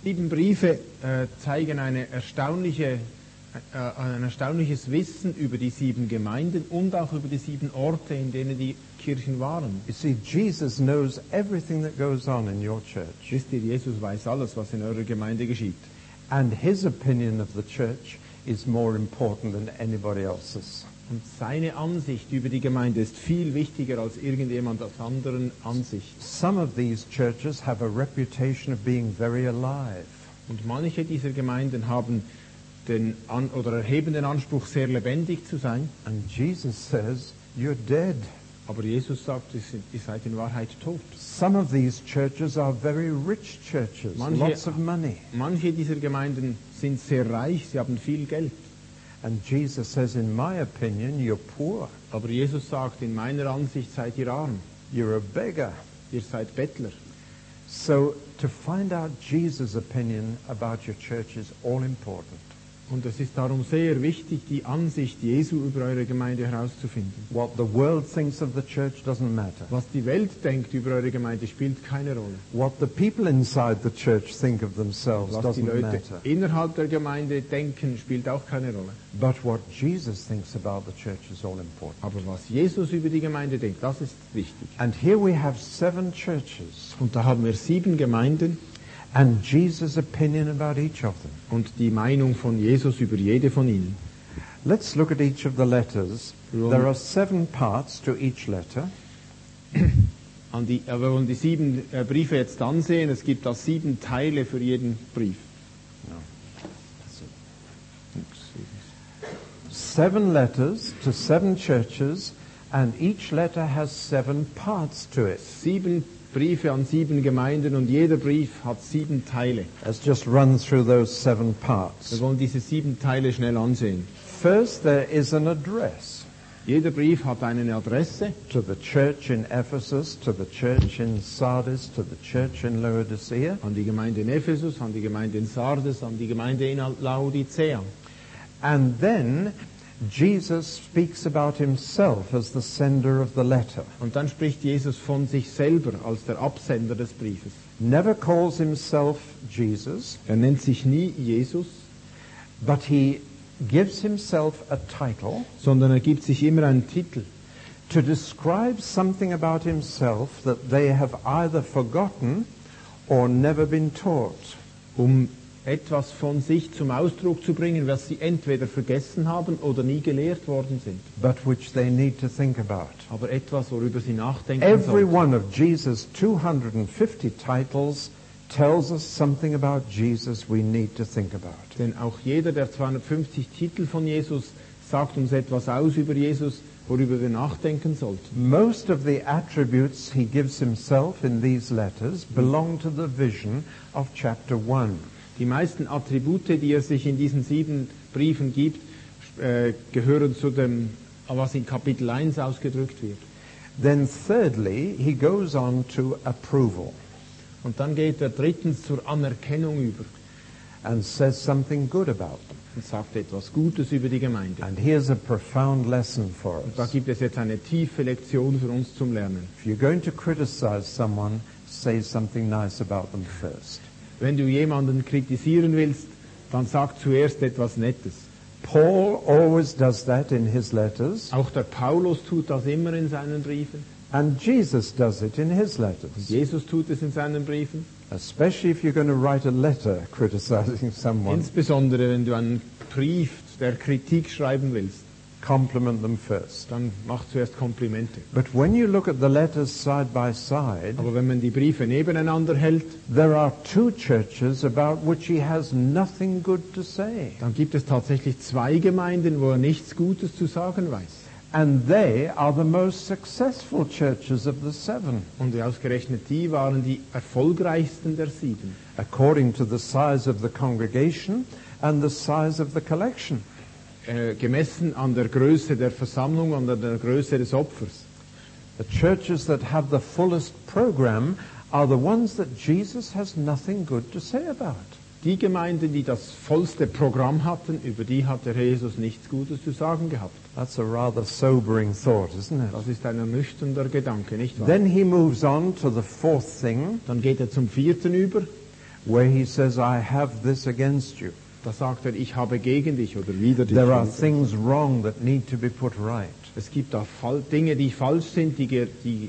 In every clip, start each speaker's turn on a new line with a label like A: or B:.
A: 7 Briefe zeigen ein erstaunliches Wissen über die 7 Gemeinden und auch über die 7 Orte, in denen die Kirchen waren.
B: You see, Jesus knows everything that goes on in your church.
A: Wisst ihr, Jesus weiß alles, was in eurer Gemeinde geschieht.
B: And his opinion of the church is more important than anybody else's.
A: Und seine Ansicht über die Gemeinde ist viel wichtiger als irgendjemand anderen Ansicht.
B: Some of these churches have a reputation of being very alive.
A: Und manche dieser Gemeinden haben erheben den Anspruch, sehr lebendig zu sein.
B: And Jesus says, you're dead.
A: Aber Jesus sagt, ihr seid in Wahrheit tot.
B: Some of these churches are very rich churches, lots of money.
A: Manche dieser Gemeinden sind sehr reich, sie haben viel Geld.
B: And Jesus says, in my opinion, you're poor.
A: Aber Jesus sagt, in meiner Ansicht seid ihr arm.
B: You're a beggar.
A: Ihr seid Bettler.
B: So to find out Jesus' opinion about your church is all important.
A: Und es ist darum sehr wichtig, die Ansicht Jesu über eure Gemeinde herauszufinden.
B: What the world thinks of the church doesn't matter.
A: Was die Welt denkt über eure Gemeinde, spielt keine Rolle.
B: What the people inside the church think of themselves
A: Was die
B: doesn't
A: Leute
B: matter.
A: innerhalb der Gemeinde denken, spielt auch keine Rolle.
B: But what Jesus thinks about the church is all important.
A: Aber was Jesus über die Gemeinde denkt, das ist wichtig.
B: And here we have 7 churches.
A: Und da haben wir 7 Gemeinden
B: And Jesus' opinion about each of them.
A: und die Meinung von Jesus über jede von ihnen.
B: Let's look at each of the letters. There are 7 parts to each letter.
A: Wir wollen die 7 Briefe jetzt ansehen. Es gibt da 7 Teile für jeden Brief.
B: 7 letters to 7 churches, and each letter has 7 parts to it.
A: 7 Briefe an 7 Gemeinden und jeder Brief hat 7 Teile.
B: Let's just run through those 7
A: Wir
B: parts.
A: wollen diese 7 Teile schnell ansehen.
B: First, there is an address
A: Jeder Brief hat eine Adresse.
B: to the church in Ephesus, to the church in Sardis, to the church in Laodicea.
A: An die Gemeinde in Ephesus, an die Gemeinde in Sardes, an die Gemeinde in Laodicea.
B: And then Jesus speaks about himself as the sender of the letter.
A: Und dann spricht Jesus von sich selber als der Absender des Briefes.
B: Never calls himself Jesus,
A: Er nennt sich nie Jesus,
B: but he gives himself a title
A: sondern er gibt sich immer einen Titel,
B: to describe something about himself that they have either forgotten or never been taught.
A: um etwas von sich zum Ausdruck zu bringen, was sie entweder vergessen haben oder nie gelehrt worden sind.
B: But which they need to think about.
A: Aber etwas, worüber sie nachdenken
B: Every
A: sollten.
B: one of Jesus' 250 titles tells us something about Jesus we need to think about.
A: Denn auch jeder der 250 Titel von Jesus sagt uns etwas aus über Jesus, worüber wir nachdenken sollten.
B: Most of the attributes he gives himself in these letters belong to the vision of chapter 1.
A: Die meisten Attribute, die er sich in diesen 7 Briefen gibt, gehören zu dem, was in Kapitel 1 ausgedrückt wird.
B: Then thirdly, he goes on to approval
A: Und dann geht er drittens zur Anerkennung über
B: and says something good about them.
A: und sagt etwas Gutes über die Gemeinde.
B: And here's a profound lesson for
A: Und da
B: us.
A: gibt es jetzt eine tiefe Lektion für uns zum Lernen.
B: If you're going to criticize someone, say something nice about them first.
A: Wenn du jemanden kritisieren willst, dann sag zuerst etwas Nettes.
B: Paul always does that in his letters,
A: Auch der Paulus tut das immer in seinen Briefen.
B: and Jesus does it in his letters.
A: Jesus tut es in seinen Briefen.
B: Especially if you're going to write a letter criticizing someone,
A: Insbesondere wenn du einen Brief der Kritik schreiben willst,
B: compliment them first.
A: dann mach zuerst Komplimente.
B: But when you look at the letters side by side,
A: Aber wenn man die Briefe nebeneinander hält,
B: there are 2 churches about which he has nothing good to say.
A: dann gibt es tatsächlich 2 Gemeinden, wo er nichts Gutes zu sagen weiß.
B: And they are the most successful churches of the 7,
A: Und ausgerechnet die waren die erfolgreichsten der 7,
B: according to the size of the congregation and the size of the collection.
A: gemessen an der Größe der Versammlung und an der Größe des Opfers.
B: The churches that have the fullest program are the ones that Jesus has nothing good to say about.
A: Die Gemeinden, die das vollste Programm hatten, über die hat der Jesus nichts Gutes zu sagen gehabt.
B: That's a rather sobering thought, isn't it?
A: Das ist ein ernüchternder Gedanke, nicht wahr?
B: Then he moves on to the 4th thing,
A: Dann geht er zum 4. über,
B: where he says, I have this against you.
A: Da sagt er, ich habe gegen dich oder wider dich.
B: There are things wrong that need to be put right.
A: Es gibt da Dinge, die falsch sind, die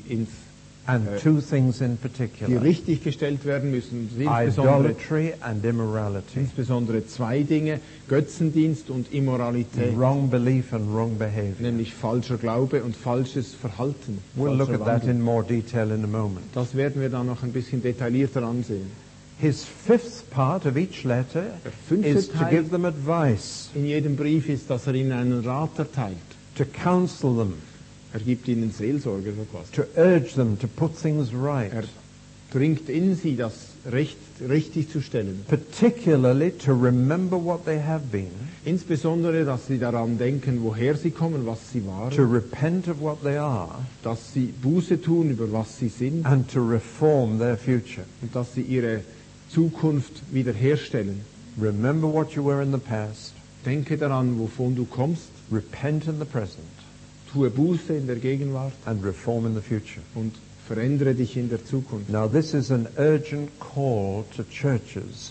B: And two things in
A: die
B: particular.
A: richtig gestellt werden müssen.
B: Idolatry and immorality.
A: Insbesondere zwei Dinge, Götzendienst und Immoralität,
B: Wrong belief and wrong behavior.
A: nämlich falscher Glaube und falsches Verhalten.
B: We'll look
A: falscher
B: at that
A: Wandel.
B: in more detail in a moment.
A: Das werden wir dann noch ein bisschen detaillierter ansehen.
B: His fifth part of each letter
A: Der fünfte
B: is to
A: Teil
B: give them advice,
A: in jedem Brief ist, dass er ihnen einen Rat erteilt.
B: to counsel them,
A: Er gibt ihnen Seelsorge so quasi.
B: to urge them to put things right,
A: Er bringt in sie, das richtig zu stellen.
B: particularly to remember what they have been,
A: Insbesondere, dass sie daran denken, woher sie kommen, was sie
B: to
A: waren,
B: repent of what they are,
A: dass sie Buße tun über was sie sind
B: and to reform their future.
A: und dass sie ihre Zukunft wiederherstellen.
B: Remember what you were in the past,
A: Denke daran, wovon du kommst,
B: repent in the present,
A: tue Buße in der Gegenwart
B: and reform in the future.
A: und verändere dich in der Zukunft.
B: Now this is an urgent call to churches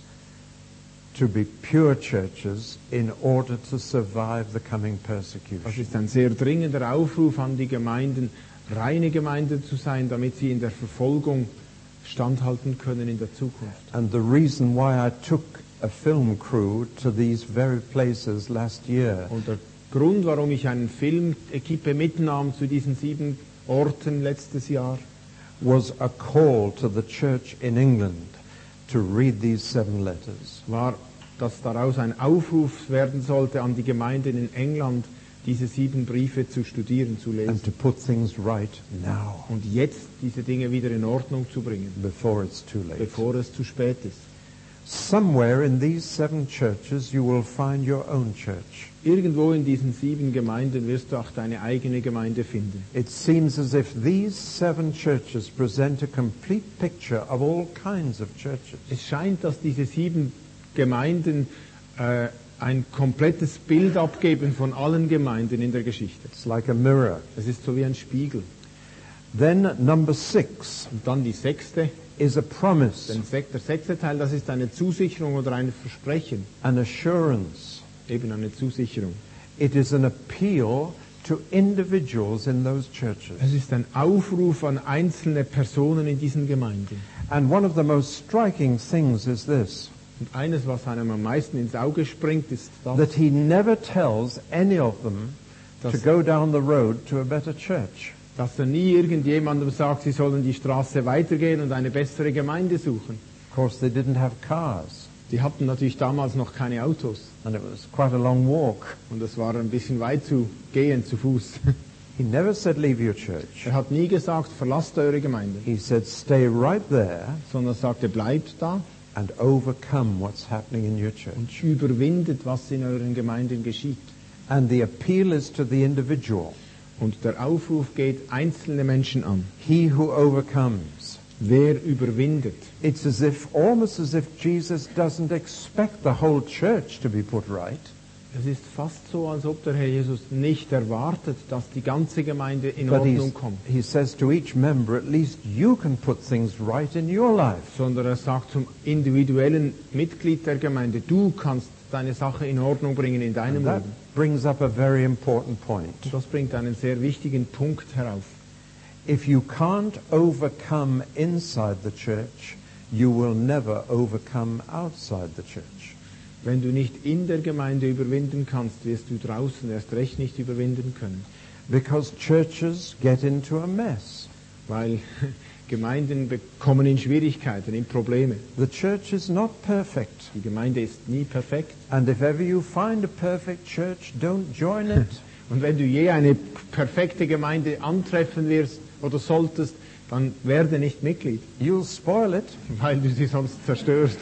B: to be pure churches in order to survive the coming
A: Das
B: persecution.
A: ist ein sehr dringender Aufruf an die Gemeinden, reine Gemeinden zu sein, damit sie in der Verfolgung standhalten können in der Zukunft.
B: And the reason why I took a film crew to these very places last year
A: Und der Grund, warum ich eine Filmequipe mitnahm zu diesen 7 Orten letztes Jahr,
B: was a call to the church in England to read these 7 letters.
A: war, dass daraus ein Aufruf werden sollte an die Gemeinden in England, diese 7 Briefe zu studieren, zu
B: And
A: lesen
B: to put things right now,
A: und jetzt diese Dinge wieder in Ordnung zu bringen,
B: before it's too late.
A: bevor es zu spät ist.
B: Somewhere in these 7 churches you will find your own church.
A: Irgendwo in diesen 7 Gemeinden wirst du auch deine eigene Gemeinde finden.
B: It seems as if these 7 churches present a complete picture of all kinds of churches.
A: Es scheint, dass diese 7 Gemeinden ein komplettes Bild abgeben von allen Gemeinden in der Geschichte.
B: It's like a mirror.
A: Es ist so wie ein Spiegel.
B: Then number 6
A: Und dann die 6.
B: is a promise,
A: Der 6. Teil, das ist eine Zusicherung oder ein Versprechen.
B: an assurance.
A: Eben eine Zusicherung.
B: It is an appeal to individuals in those churches.
A: Es ist ein Aufruf an einzelne Personen in diesen Gemeinden.
B: And one of the most striking things is this,
A: Und eines, was einem am meisten ins Auge springt, ist das,
B: that he never tells any of them to
A: Das-
B: go down the road to a better church.
A: dass er nie irgendjemandem sagt, sie sollen die Straße weitergehen und eine bessere Gemeinde suchen.
B: Of course, they didn't have cars,
A: Die hatten natürlich damals noch keine Autos.
B: and it was quite a long walk.
A: Und es war ein bisschen weit zu gehen, zu Fuß.
B: He never said, leave your church.
A: Er hat nie gesagt, verlasst eure Gemeinde,
B: He said, stay right there
A: sondern er sagte, bleibt da
B: and overcome what's happening in your church.
A: und überwindet, was in euren Gemeinden geschieht.
B: And the appeal is to the individual.
A: Und der Aufruf geht einzelne Menschen an.
B: He who overcomes.
A: Wer überwindet?
B: It's almost as if Jesus doesn't expect the whole church to be put right.
A: Es ist fast so, als ob der Herr Jesus nicht erwartet, dass die ganze Gemeinde in
B: But
A: Ordnung kommt,
B: he says to each member, at least you can put things right in your life.
A: sondern er sagt zum individuellen Mitglied der Gemeinde, du kannst deine Sache in Ordnung bringen in deinem
B: And that
A: Leben.
B: brings up a very important point.
A: Das bringt einen sehr wichtigen Punkt herauf.
B: If you can't overcome inside the church, you will never overcome outside the church.
A: Wenn du nicht in der Gemeinde überwinden kannst, wirst du draußen erst recht nicht überwinden können.
B: Because churches get into a mess.
A: Weil Gemeinden kommen in Schwierigkeiten, in Probleme.
B: The church is not perfect.
A: Die Gemeinde ist nie perfekt.
B: And if ever you find a perfect church, don't join it.
A: Und wenn du je eine perfekte Gemeinde antreffen wirst oder solltest, dann werde nicht Mitglied,
B: You'll spoil it.
A: weil du sie sonst zerstörst.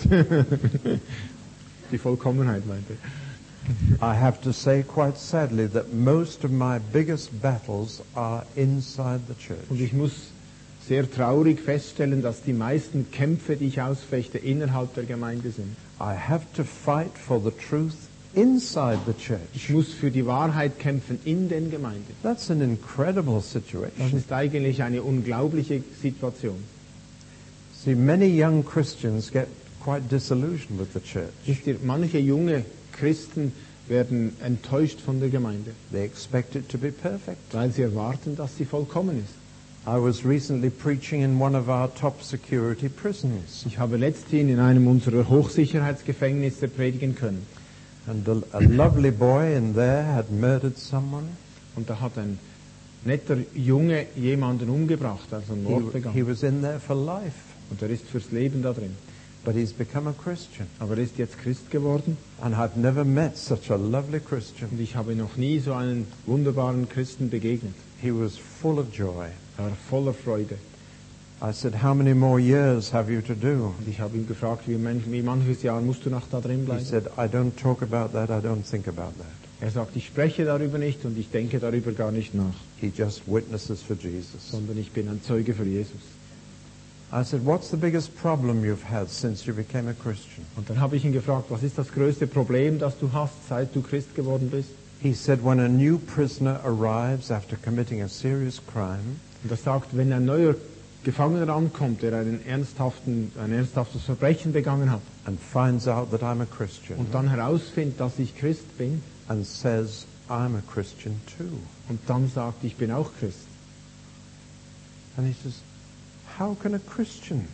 A: Die Vollkommenheit meinte.
B: I have to say quite sadly that most of my biggest battles are inside the
A: Und
B: church.
A: ich muss sehr traurig feststellen, dass die meisten Kämpfe, die ich ausfechte, innerhalb der Gemeinde sind.
B: I have to fight for the truth inside the
A: Ich
B: church.
A: muss für die Wahrheit kämpfen in den Gemeinden.
B: That's an incredible
A: Das
B: situation.
A: ist eigentlich eine unglaubliche Situation.
B: See, many young Christians get quite disillusioned with the church.
A: Wisst ihr, manche junge Christen werden enttäuscht von der Gemeinde,
B: They expect it to be perfect.
A: weil sie erwarten, dass sie vollkommen ist.
B: I was recently preaching in one of our top security prisons,
A: Ich habe letzthin in einem unserer Hochsicherheitsgefängnisse predigen können.
B: and a lovely boy in there had murdered someone.
A: Und da hat ein netter Junge jemanden umgebracht, also einen Mord
B: He
A: begangen.
B: was in there for life,
A: Und er ist fürs Leben da drin.
B: but he's become a Christian.
A: Aber er ist jetzt Christ geworden.
B: And I've never met such a lovely Christian.
A: Und ich habe noch nie so einen wunderbaren Christen begegnet.
B: He was full of joy.
A: Er war voller Freude.
B: I said, how many more years have you to do?
A: Und ich habe ihn gefragt, wie manches Jahr musst du noch da drin
B: He
A: bleiben?
B: said, I don't talk about that, I don't think about that.
A: Er sagt, ich spreche darüber nicht und ich denke darüber gar nicht nach,
B: He just witnesses for Jesus.
A: sondern ich bin ein Zeuge für Jesus.
B: I said, what's the biggest problem you've had since you became a Christian?
A: Und dann habe ich ihn gefragt, was ist das größte Problem, das du hast, seit du Christ geworden bist?
B: He said, when a new prisoner arrives after committing a serious crime,
A: Und er sagt, wenn ein neuer Gefangener ankommt, der ein ernsthaftes Verbrechen begangen hat
B: and finds out that I'm a Christian,
A: und dann herausfindet, dass ich Christ bin
B: and says, I'm a Christian too.
A: und dann sagt, ich bin auch Christ.
B: And he says, how can a Christian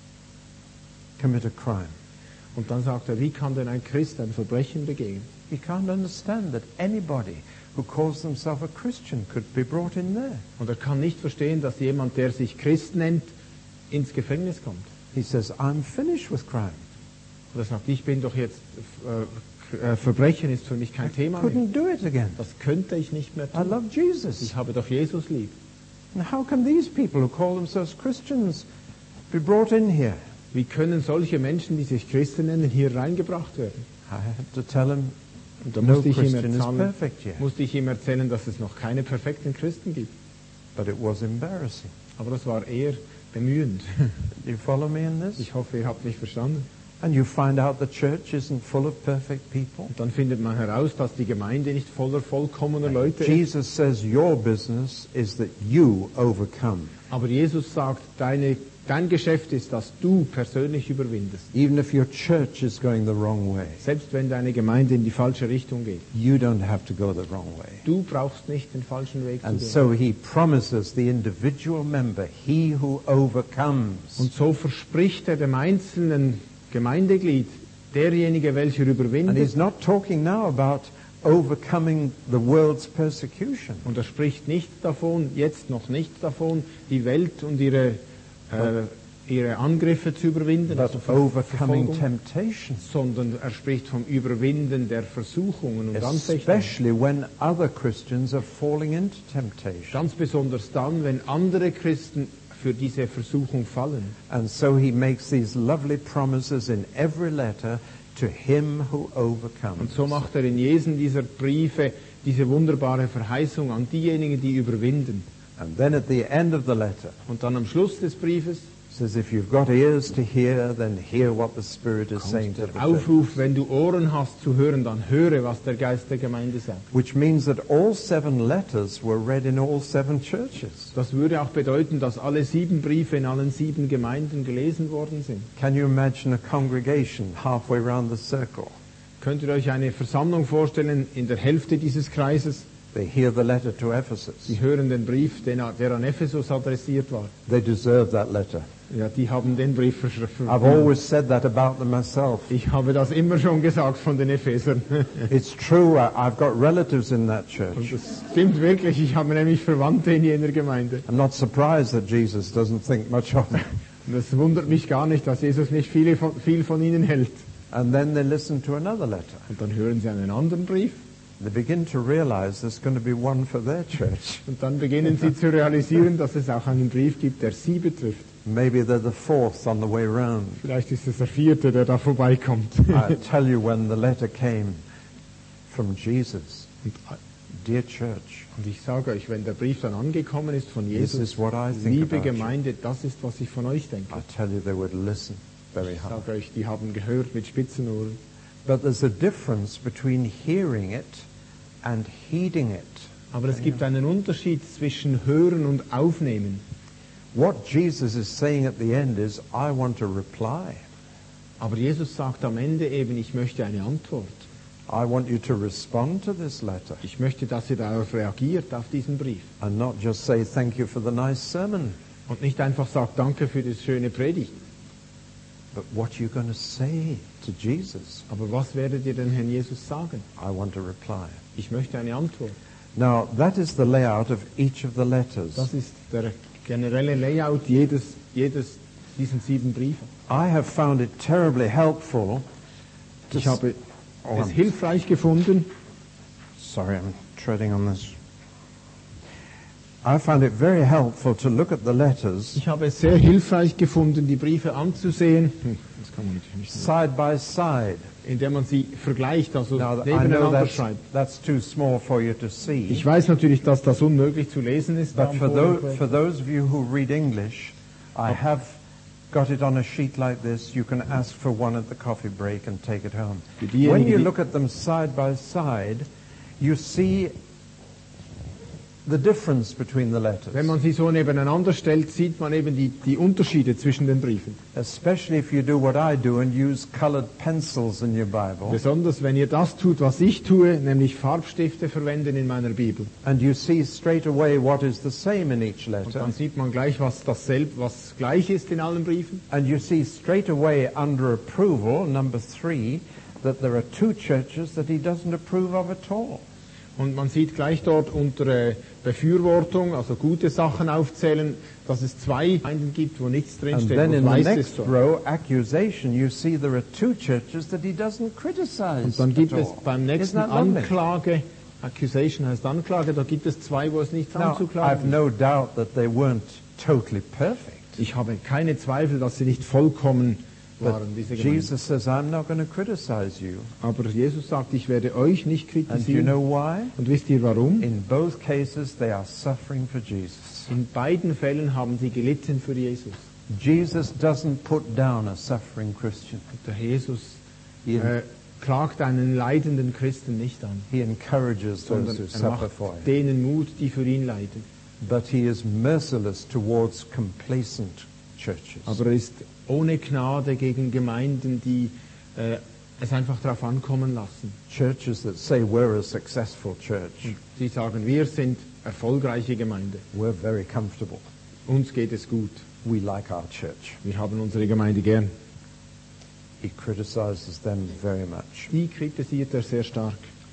B: commit a crime?
A: Und dann sagt er, wie kann denn ein Christ ein Verbrechen begehen?
B: He can't understand that anybody who calls themselves a Christian could be brought in there.
A: Und er kann nicht verstehen, dass jemand, der sich Christ nennt, ins Gefängnis kommt.
B: He says, I'm finished with crime.
A: Und er sagt, ich bin doch jetzt, Verbrechen ist für mich kein Thema mehr.
B: Couldn't do it again.
A: Das könnte ich nicht mehr
B: I
A: tun.
B: love Jesus.
A: Ich habe doch Jesus lieb.
B: And how can these people who call themselves Christians be brought in here?
A: Wie können solche Menschen, die sich Christen nennen, hier reingebracht werden?
B: I had to tell him,
A: Und da
B: no
A: musste ich
B: Christian is
A: ihm
B: perfect yet.
A: erzählen, dass es noch keine perfekten Christen gibt.
B: But it was embarrassing.
A: Aber das war eher bemühend.
B: Do you follow me in this?
A: Ich hoffe, ihr habt mich verstanden.
B: And you find out the church isn't full of perfect people.
A: Und dann findet man heraus, dass die Gemeinde nicht voller vollkommener Leute ist.
B: Jesus says your business is that you overcome.
A: Aber Jesus sagt, dein Geschäft ist, dass du persönlich überwindest.
B: Even if your church is going the wrong way,
A: Selbst wenn deine Gemeinde in die falsche Richtung geht.
B: you don't have to go the wrong way.
A: Du brauchst nicht den falschen Weg zu
B: And
A: gehen.
B: so he promises the individual member, he who overcomes.
A: Und so verspricht er dem einzelnen Gemeindeglied, derjenige, welcher
B: And
A: überwindet.
B: he's not talking now about overcoming the world's persecution.
A: Und er spricht nicht davon, jetzt noch nicht davon, die Welt und ihre Angriffe zu überwinden,
B: But
A: also
B: overcoming
A: Verfolgung,
B: temptations,
A: sondern er spricht vom Überwinden der Versuchungen und Anfechtungen.
B: especially when other Christians are falling into temptation.
A: Ganz besonders dann, wenn andere Christen für diese Versuchung fallen.
B: And so he makes these lovely promises in every letter to him who overcomes.
A: Und so macht er in jedem dieser Briefe diese wunderbare Verheißung an diejenigen, die überwinden.
B: And then at the end of the letter,
A: Und dann am Schluss des Briefes
B: says, if you've got ears to hear, then hear what the Spirit is saying
A: kommt
B: to
A: der
B: the church.
A: Aufruf, wenn du Ohren hast zu hören, dann höre, was der Geist der Gemeinde sagt.
B: Which means that all 7 letters were read in all 7 churches.
A: Das würde auch bedeuten, dass alle 7 Briefe in allen 7 Gemeinden gelesen worden sind.
B: Can you imagine a congregation halfway around the circle?
A: Könnt ihr euch eine Versammlung vorstellen in der Hälfte dieses Kreises?
B: They hear the letter to Ephesus.
A: Sie hören den Brief, der an Ephesus adressiert war.
B: They deserve that letter.
A: Ja, die haben den Brief
B: I've always said that about them myself.
A: Ich habe das immer schon gesagt von den Ephesern.
B: It's true, I've got relatives in that
A: Und
B: church.
A: das stimmt wirklich. Ich habe nämlich Verwandte in jener Gemeinde.
B: I'm not surprised that Jesus doesn't think much of them.
A: Und es wundert mich gar nicht, dass Jesus nicht viel von ihnen hält.
B: And then they listen to another letter.
A: Und dann hören sie einen anderen Brief.
B: They begin to realize there's going to be one for their church.
A: Und dann beginnen sie zu realisieren, dass es auch einen Brief gibt, der sie betrifft.
B: Maybe they're the 4th on the way round.
A: Vielleicht ist es der 4., der da vorbeikommt.
B: I tell you, when the letter came from Jesus, dear church,
A: Und ich sage euch, wenn der Brief dann angekommen ist von
B: this
A: Jesus,
B: is what I think
A: liebe
B: about you.
A: Gemeinde, das ist, was ich von euch denke.
B: I tell you, they would listen very
A: Ich
B: hard.
A: sage euch, die haben gehört mit spitzen Ohren.
B: But there's a difference between hearing it and heeding it.
A: Aber es gibt einen Unterschied zwischen Hören und Aufnehmen.
B: What Jesus is saying at the end is, I want to reply.
A: Aber Jesus sagt am Ende eben, ich möchte eine Antwort.
B: I want you to respond to this letter
A: Ich möchte, dass ihr darauf reagiert, auf diesen Brief.
B: and not just say thank you for the nice sermon,
A: Und nicht einfach sagt, danke für das schöne Predigt.
B: but what you're going to say to Jesus.
A: Aber was werdet ihr denn Herrn Jesus sagen?
B: I want a reply.
A: Ich möchte eine Antwort.
B: Now, that is the layout of each of the letters.
A: Das ist der generelle Layout jedes diesen 7 Briefen.
B: I have found it terribly helpful to
A: Ich habe
B: Oh,
A: es hilfreich gefunden.
B: Sorry, I'm treading on this. I found it very helpful to look at the letters
A: Ich habe es sehr hilfreich gefunden, die Briefe anzusehen. Das kann man natürlich nicht
B: side by side.
A: indem man sie vergleicht, also
B: Now, I know
A: nebeneinander schreibt.
B: that's too small for you to see.
A: Ich weiß natürlich, dass das unmöglich zu lesen ist.
B: But for those of you who read English, I have got it on a sheet like this. You can ask for one at the coffee break and take it home.
A: Für diejenigen,
B: When you
A: die-
B: look at them side by side, you see the difference between the letters.
A: Wenn man sie so nebeneinander stellt, sieht man eben die Unterschiede zwischen den Briefen.
B: Especially if you do what I do and use colored pencils in your Bible,
A: Besonders wenn ihr das tut, was ich tue, nämlich Farbstifte verwenden in meiner Bibel.
B: and you see straight away what is the same in each
A: Und
B: letter,
A: dann sieht man gleich, was gleich ist in allen Briefen.
B: and you see straight away under approval, number 3, that there are 2 churches that he doesn't approve of at all.
A: Und man sieht gleich dort unter Befürwortung, also gute Sachen aufzählen, dass es 2 Gemeinden gibt, wo nichts
B: And
A: drinsteht.
B: then
A: Und
B: in the
A: weiß es
B: next
A: so.
B: row, accusation, you see there are 2 churches that he doesn't criticize
A: Und dann gibt
B: at
A: es
B: all.
A: beim nächsten
B: Isn't that lovely?
A: Anklage, Accusation heißt Anklage, da gibt es 2, wo es nichts
B: Now, I've
A: anzuklagen
B: no doubt that they weren't totally perfect.
A: Ich habe keine Zweifel, dass sie nicht vollkommen
B: But
A: waren, diese Gemeinden.
B: Jesus says, I'm not going to criticize you.
A: Aber Jesus sagt, ich werde euch nicht
B: And you
A: kritisieren.
B: know why?
A: Und wisst ihr warum?
B: In both cases, they are suffering for Jesus.
A: In beiden Fällen haben sie gelitten für Jesus.
B: Jesus doesn't put down a suffering Christian.
A: Und der Jesus
B: He,
A: klagt einen leidenden Christen nicht an,
B: he encourages those
A: sondern
B: who
A: er
B: suffer for
A: macht
B: him.
A: denen Mut, die für ihn leiden.
B: But he is merciless towards complacent churches.
A: Aber er ist ohne Gnade gegen Gemeinden, die es einfach darauf ankommen lassen.
B: Churches that say we're a successful church.
A: Sie sagen, wir sind erfolgreiche Gemeinde.
B: We're very comfortable.
A: Uns geht es gut.
B: We like our church.
A: Wir haben unsere Gemeinde gern.
B: He criticizes them very much.
A: Die kritisiert er sehr stark.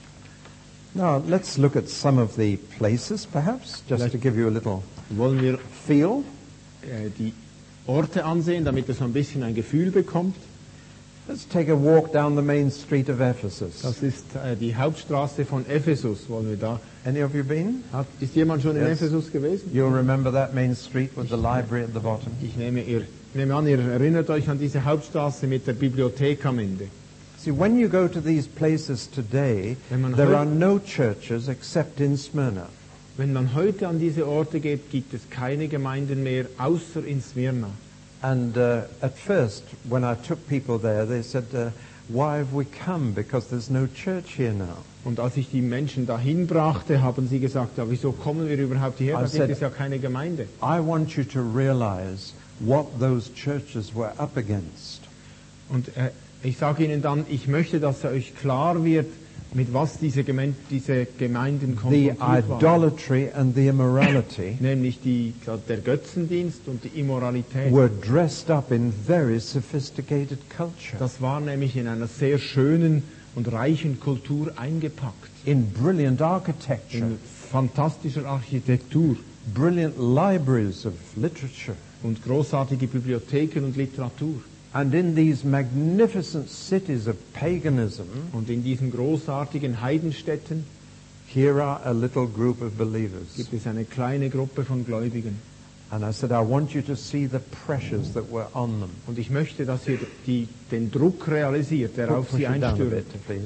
B: Now, let's look at some of the places, perhaps, just to give you a little
A: Wollen wir
B: feel.
A: die Orte ansehen, damit er so ein bisschen ein Gefühl bekommt.
B: Let's take a walk down the main street of Ephesus.
A: Das ist die Hauptstraße von Ephesus. Wollen wir da?
B: Any of you been?
A: Ist jemand schon in
B: Yes.
A: Ephesus gewesen?
B: You'll remember that main street with the library at the bottom.
A: Ich nehme an, ihr erinnert euch an diese Hauptstraße mit der Bibliothek am Ende.
B: See, when you go to these places today,
A: Wenn man
B: there
A: heu-
B: are no churches except in Smyrna.
A: Wenn man heute an diese Orte geht, gibt es keine Gemeinden mehr, außer in Smyrna.
B: And at first, when I took people there, they said, why have we come? Because there's no church here now.
A: Und als ich die Menschen dahin brachte, haben sie gesagt, ja, wieso kommen wir überhaupt hierher? Da
B: I
A: gibt
B: said-
A: es ja keine Gemeinde.
B: I want you to realize what those churches were up against.
A: Und ich sage ihnen dann, ich möchte, dass euch klar wird, mit was diese Gemeinden
B: The
A: konfrontiert waren.
B: idolatry and the immorality
A: Nämlich der Götzendienst und die Immoralität.
B: were dressed up in very sophisticated culture,
A: Das war nämlich in einer sehr schönen und reichen Kultur eingepackt.
B: in brilliant architecture,
A: In fantastischer Architektur
B: brilliant libraries of literature.
A: und großartige Bibliotheken und Literatur.
B: And in these magnificent cities of paganism,
A: Und in diesen großartigen Heidenstädten
B: here are a little group of believers.
A: gibt es eine kleine Gruppe von Gläubigen.
B: And I said, I want you to see the pressures that were on them.
A: Und ich möchte, dass ihr den Druck realisiert, der auf
B: Push
A: sie
B: it down a
A: einstürmt.
B: bit, please.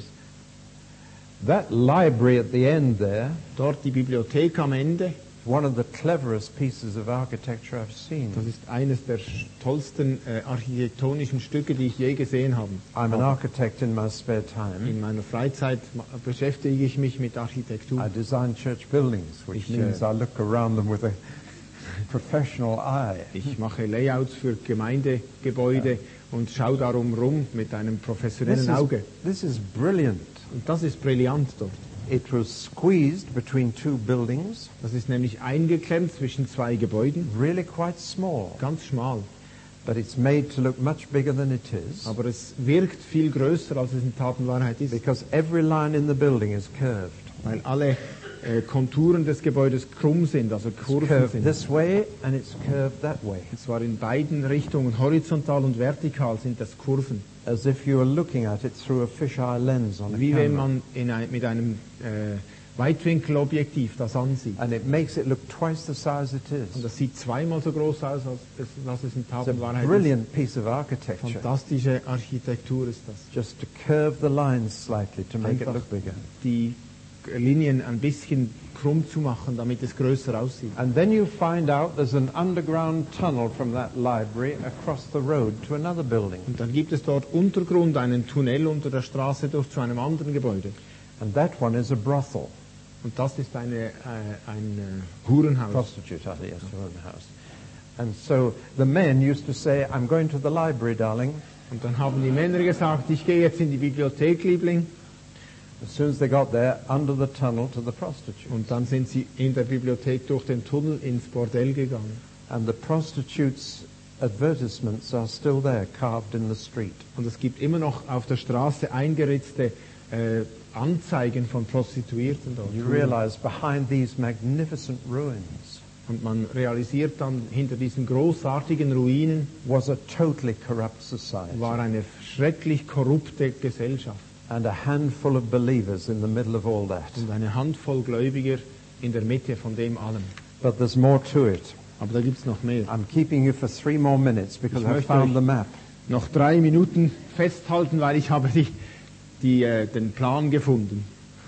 B: That library at the end there,
A: Dort die Bibliothek am Ende,
B: one of the cleverest pieces of architecture I've seen.
A: das ist eines der tollsten architektonischen Stücke, die ich je gesehen habe.
B: I'm an architect in my spare time.
A: In meiner Freizeit beschäftige ich mich mit Architektur.
B: I design church buildings, which
A: Ich,
B: means I look around them with a professional eye.
A: Ich mache Layouts für Gemeindegebäude und schaue darum rum mit einem professionellen Auge.
B: This is brilliant.
A: Und das ist brillant dort.
B: It was squeezed between two buildings,
A: Das ist nämlich eingeklemmt zwischen zwei Gebäuden,
B: really quite small,
A: ganz schmal.
B: but it's made to look much bigger than it is,
A: Aber es wirkt viel größer, als es in Tat und Wahrheit ist,
B: because every line in the building is curved.
A: weil alle Konturen des Gebäudes krumm sind, also
B: It's
A: Kurven
B: curved
A: sind.
B: this way and it's curved that way,
A: Und zwar in beiden Richtungen, horizontal und vertikal sind das Kurven.
B: as if you were looking at it through a fisheye lens on a
A: Wie wenn
B: camera.
A: man mit einem Weitwinkelobjektiv das ansieht.
B: And it makes it look twice the size it
A: Und
B: is.
A: das sieht zweimal so groß aus, als was es in Tat
B: It's
A: und
B: a
A: Wahrheit ist.
B: brilliant piece of architecture,
A: Fantastische Architektur ist das.
B: just to curve the lines slightly to make it
A: Einfach
B: look bigger.
A: die Linien ein bisschen krumm zu machen, damit es größer aussieht.
B: And then you find out there's an underground tunnel from that library across the road to another building.
A: Und dann gibt es dort Untergrund, einen Tunnel unter der Straße durch zu einem anderen Gebäude.
B: And that one is a brothel.
A: Und das ist ein Hurenhaus.
B: Prostitute, yes, a house. And so the men used to say, I'm going to the library, darling.
A: Und dann haben die Männer gesagt, ich gehe jetzt in die Bibliothek, Liebling.
B: As soon as they got there, under the tunnel to the prostitute.
A: Und dann sind sie in der Bibliothek durch den Tunnel ins Bordell gegangen.
B: And the prostitutes' advertisements are still there, carved in the street.
A: Und es gibt immer noch auf der Straße eingeritzte Anzeigen von Prostituierten dort.
B: You realize behind these magnificent ruins
A: Und man realisiert dann, hinter diesen großartigen Ruinen
B: was a totally corrupt society.
A: war eine schrecklich korrupte Gesellschaft.
B: And a handful of believers in the middle of all that.
A: Und eine Handvoll Gläubiger in der Mitte von dem allem.
B: But there's more to it.
A: Aber da gibt's noch mehr.
B: I'm keeping you for 3 more minutes because
A: Ich
B: I
A: möchte
B: found
A: euch-
B: the map.
A: Noch 3 Minuten festhalten, weil ich habe den Plan gefunden.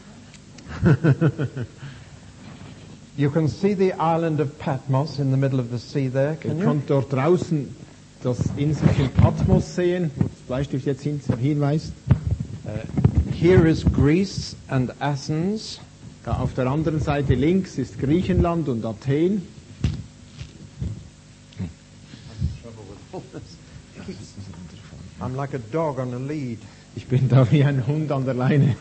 B: You can see the island of Patmos in the middle of the sea there,
A: Ihr
B: can you?
A: könnt dort draußen das Inselchen Patmos sehen, wo das Bleistift jetzt hinweist.
B: Here is Greece and Athens.
A: Da auf der anderen Seite links ist Griechenland und Athen.
B: I'm like a dog on a lead.
A: Ich bin da wie ein Hund an der Leine.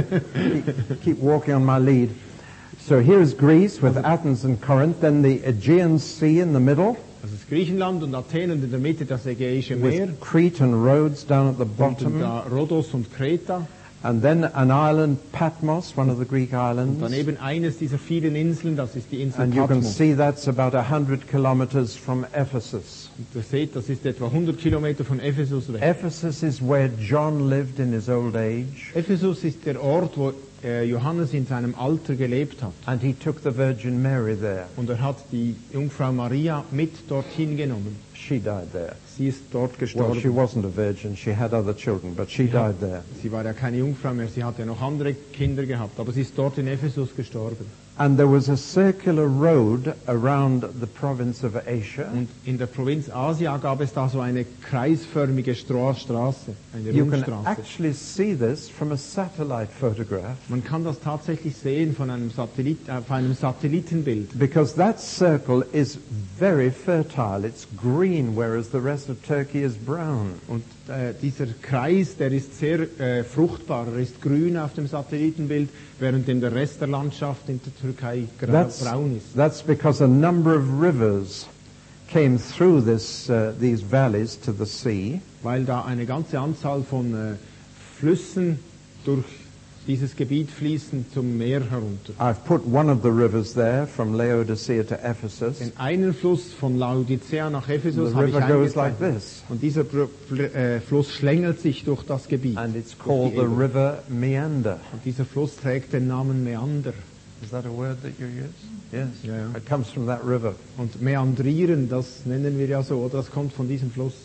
B: Keep walking on my lead. So here is Greece with Athens and Corinth, then the Aegean Sea in the middle,
A: Das ist Griechenland und Athen und in der Mitte das Ägäische Meer.
B: with Crete and Rhodes down at the
A: Und
B: bottom,
A: da Rhodos und Kreta.
B: and then an island, Patmos, one of the Greek
A: Und
B: islands.
A: daneben eines dieser vielen Inseln, das ist die Insel
B: And you can
A: Patmos.
B: see that's about 100 kilometers from Ephesus.
A: Und ihr seht, das ist etwa 100 Kilometer von Ephesus weg.
B: Ephesus is where John lived in his old age,
A: Ephesus ist der Ort, wo Johannes in seinem Alter gelebt hat.
B: and he took the Virgin Mary there.
A: Und er hat die Jungfrau Maria mit dorthin genommen.
B: She died there.
A: Sie ist dort
B: Well, she
A: gestorben.
B: wasn't a virgin, she had other children, but she died there.
A: Sie war ja keine Jungfrau mehr, sie hatte ja noch andere Kinder gehabt, aber sie ist dort in Ephesus gestorben.
B: And there was a circular road around the province of Asia.
A: Und in der Provinz Asia gab es da so eine kreisförmige Straße, eine
B: You can
A: Rundstraße.
B: actually see this from a satellite photograph,
A: Man kann das tatsächlich sehen von einem auf einem Satellitenbild.
B: because that circle is very fertile. It's green, whereas the rest of Turkey is brown.
A: Und dieser Kreis, der ist sehr fruchtbar, er ist grün auf dem Satellitenbild, während der Rest der Landschaft in der Türkei braun ist.
B: That's because a number of rivers came through these valleys to the sea,
A: Weil da eine ganze Anzahl von Flüssen durch dieses Gebiet fließen zum Meer herunter.
B: I've put one of the rivers there from Laodicea to Ephesus.
A: Den einen Fluss von Laodicea nach
B: The
A: Ephesus habe ich
B: river goes like
A: eingezeichnet.
B: this,
A: Und dieser Fluss schlängelt sich durch das Gebiet.
B: and it's
A: durch
B: called
A: die
B: the
A: Ebene.
B: river Meander.
A: Und dieser Fluss trägt den Namen Meander.
B: Is that a word that you use? Yes.
A: Ja, ja.
B: It comes from that river.
A: Und meandrieren, das nennen wir ja so, oder das kommt von diesem Fluss.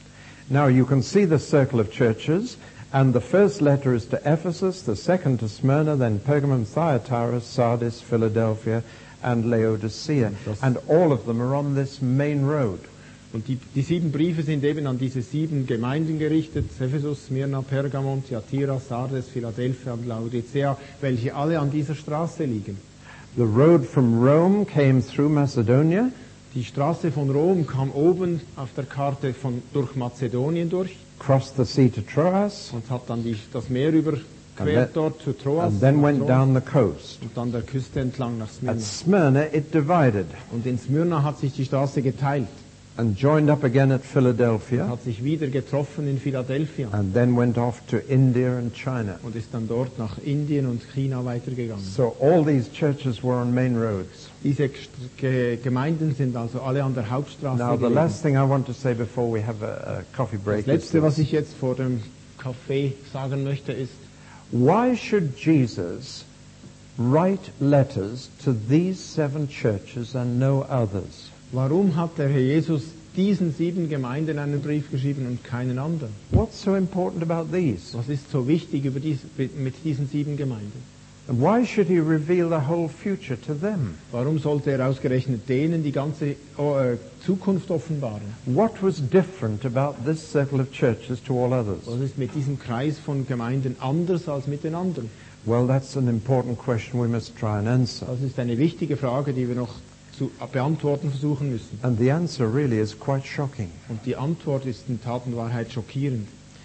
B: Now you can see the circle of churches, and the first letter is to Ephesus, the second to Smyrna, then Pergamum, Thyatira, Sardis, Philadelphia, and Laodicea.
A: Das-
B: And all of them are on this main road.
A: Und die 7 Briefe sind eben an diese 7 Gemeinden gerichtet, Ephesus, Smyrna, Pergamon, Thyatira, Sardes, Philadelphia und Laodicea, welche alle an dieser Straße liegen.
B: The road from Rome came through Macedonia,
A: Die Straße von Rom kam oben auf der Karte durch Mazedonien durch
B: crossed the sea to Troas,
A: und hat dann das Meer überquert dort zu Troas
B: and then went
A: Troas,
B: down the coast.
A: und dann der Küste entlang nach Smyrna.
B: At Smyrna, it divided
A: Und in Smyrna hat sich die Straße geteilt,
B: and joined up again at Philadelphia,
A: hat sich wieder getroffen in Philadelphia
B: and then went off to India and China.
A: und ist dann dort nach Indien und China weitergegangen.
B: So all these churches were on main roads.
A: Diese Gemeinden sind also alle an der Hauptstraße
B: Now, the
A: gelegen.
B: last thing I want to say before we have a coffee break
A: Das
B: is
A: Letzte, was
B: this.
A: ich jetzt vor dem Kaffee sagen möchte, ist,
B: Why should Jesus write letters to these 7 churches and no others?
A: warum hat der Herr Jesus diesen 7 Gemeinden einen Brief geschrieben und keinen anderen?
B: What's so important about these?
A: Was ist so wichtig mit diesen 7 Gemeinden?
B: And why should he reveal the whole future to them?
A: Warum sollte er ausgerechnet denen die ganze Zukunft offenbaren?
B: What was different about this circle of churches to all others?
A: Was ist mit diesem Kreis von Gemeinden anders als mit den anderen?
B: Well, that's an important question we must try and answer.
A: Das ist eine wichtige Frage, die wir noch zu beantworten versuchen müssen.
B: And the answer really is quite shocking.
A: Und die Antwort ist in Tat und Wahrheit schockierend.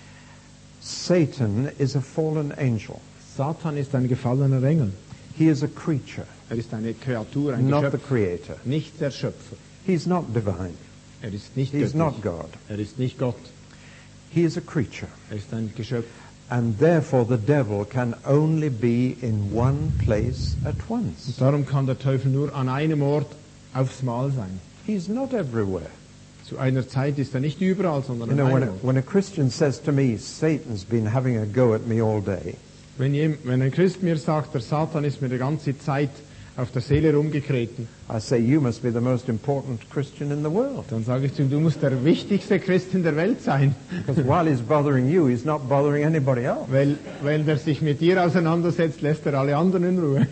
B: Satan is a fallen angel.
A: Satan ist ein gefallener Engel.
B: He is a creature,
A: Er ist eine Kreatur, ein
B: not the
A: Geschöpf,
B: creator.
A: nicht der Schöpfer.
B: He's not divine.
A: Er ist nicht
B: He's
A: göttlich.
B: not God.
A: Er ist nicht Gott.
B: He is a creature.
A: Er ist ein Geschöpf.
B: And therefore the devil can only be in one place at once.
A: Und darum kann der Teufel nur an einem Ort aufs Mal sein.
B: He's not everywhere.
A: Zu einer Zeit ist er nicht überall, sondern
B: You
A: an
B: know,
A: einem Ort.
B: when a Christian says to me, Satan's been having a go at me all day,
A: Wenn ein Christ mir sagt, der Satan ist mir die ganze Zeit auf der Seele rumgekreten,
B: I say, you must be the most important Christian in the world.
A: dann sage ich zu ihm, du musst der wichtigste Christ in der Welt sein.
B: Because while he's bothering you, he's not bothering anybody else.
A: Weil er sich mit dir auseinandersetzt, lässt er alle anderen in Ruhe.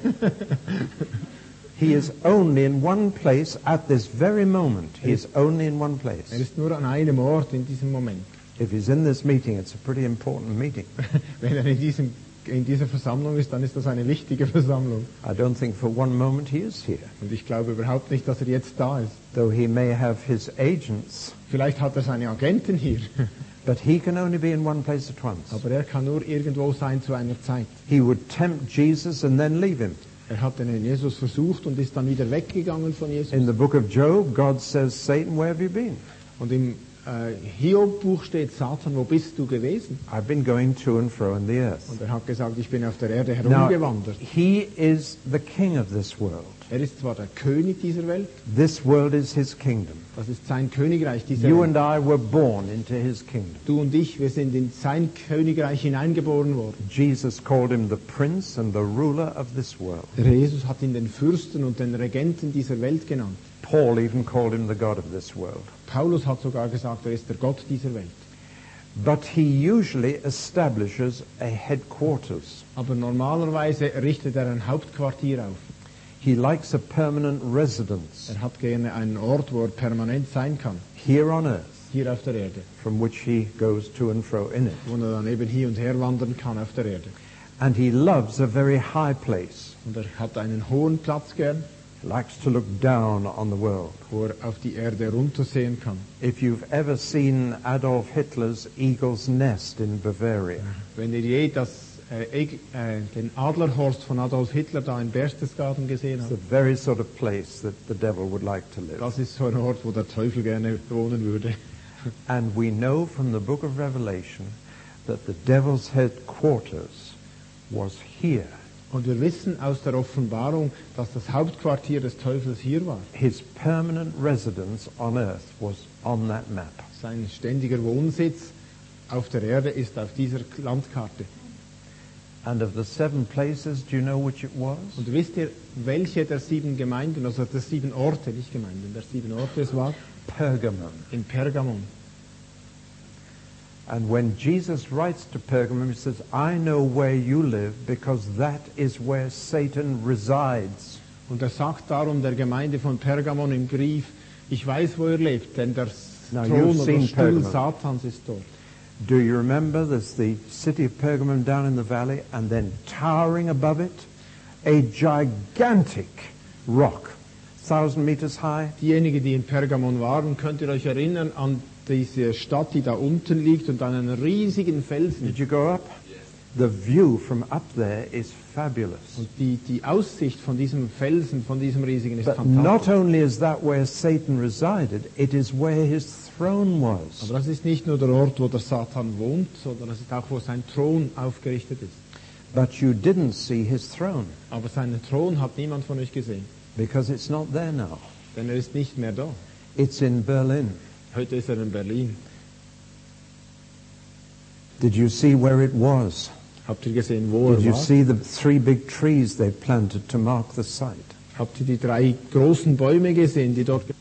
B: He is only in one place at this very moment. He is only in one
A: Er
B: place.
A: ist nur an einem Ort in diesem Moment.
B: If he's in this meeting, it's a pretty important meeting.
A: Wenn er in dieser Versammlung ist, dann ist das eine wichtige Versammlung.
B: I don't think for one moment he is here.
A: Und ich glaube überhaupt nicht, dass er jetzt da ist.
B: Though he may have his agents,
A: Vielleicht hat er seine Agenten hier,
B: but he can only be in one place at once.
A: aber er kann nur irgendwo sein zu einer Zeit.
B: He would tempt Jesus and then leave him.
A: Er hat den Jesus versucht und ist dann wieder weggegangen von Jesus.
B: In the book of Job, God says, Satan, where have you been?
A: Und im Hiob-Buch steht, Satan, wo bist du gewesen?
B: I've been going to and fro in the earth.
A: Und er hat gesagt, ich bin auf der Erde
B: Now,
A: herumgewandert.
B: he is the king of this world.
A: Er ist zwar der König dieser Welt,
B: This world is his kingdom.
A: das ist sein Königreich dieser
B: You
A: Welt.
B: and I were born into his kingdom.
A: Du und ich, wir sind in sein Königreich hineingeboren worden.
B: Jesus called him the prince and the ruler of this world.
A: Der Herr Jesus hat ihn den Fürsten und den Regenten dieser Welt genannt.
B: Paul even called him the God of this world.
A: Paulus hat sogar gesagt, er ist der Gott dieser Welt.
B: But he usually establishes a headquarters.
A: Aber normalerweise richtet er ein Hauptquartier auf.
B: He likes a permanent residence
A: Er hat gerne einen Ort, wo er permanent sein kann,
B: here on earth,
A: hier auf der Erde,
B: from which he goes to and fro in it.
A: wo er dann eben hier und her wandern kann auf der Erde.
B: And he loves a very high place.
A: Und er hat einen hohen Platz gern,
B: He likes to look down on the world.
A: wo er auf die Erde runtersehen kann.
B: If you've ever seen Adolf Hitler's Eagle's Nest in Bavaria,
A: Wenn ihr je den Adlerhorst von Adolf Hitler da in Berchtesgaden gesehen
B: it's
A: habt,
B: the very sort of place that the devil would like to live.
A: das ist so ein Ort, wo der Teufel gerne wohnen würde.
B: And we know from the book of Revelation that the devil's headquarters was here.
A: Und wir wissen aus der Offenbarung, dass das Hauptquartier des Teufels hier war.
B: His permanent residence on earth was on that map.
A: Sein ständiger Wohnsitz auf der Erde ist auf dieser Landkarte.
B: And of the 7 places, do you know which it was?
A: Und wisst ihr, welche der 7 Gemeinden, also der 7 Orte, nicht Gemeinden, der 7 Orte es war?
B: Pergamum.
A: In Pergamon.
B: And when Jesus writes to Pergamum, he says, I know where you live because that is where Satan resides.
A: Und er sagt darum der Gemeinde von Pergamon im Brief, ich weiß, wo ihr lebt, denn der
B: Now,
A: Thron
B: you've
A: oder
B: seen
A: Stuhl
B: Pergamon.
A: Satans ist dort.
B: Do you remember there's the city of Pergamum down in the valley, and then towering above it, a gigantic rock 1,000 meters high?
A: Diejenigen, die in Pergamon waren, könnt ihr euch erinnern an diese Stadt, die da unten liegt und an einen riesigen Felsen.
B: Did you go up? The view from up there is fabulous.
A: Und die Aussicht von diesem Felsen, von diesem riesigen ist
B: But not
A: fantastisch.
B: only is that where Satan resided, it is where his throne was.
A: Aber das ist nicht nur der Ort, wo der Satan wohnt, sondern das ist auch, wo sein Thron aufgerichtet ist.
B: But you didn't see his throne
A: Aber seinen Thron hat niemand von euch gesehen,
B: because it's not there now.
A: denn er ist nicht mehr da.
B: It's in Berlin.
A: Heute ist er in Berlin.
B: Did you see where it was?
A: Habt ihr gesehen, wo
B: Did
A: er
B: you
A: war?
B: see the 3 big trees they planted to mark the site?
A: Habt ihr die 3 großen Bäume gesehen, die dort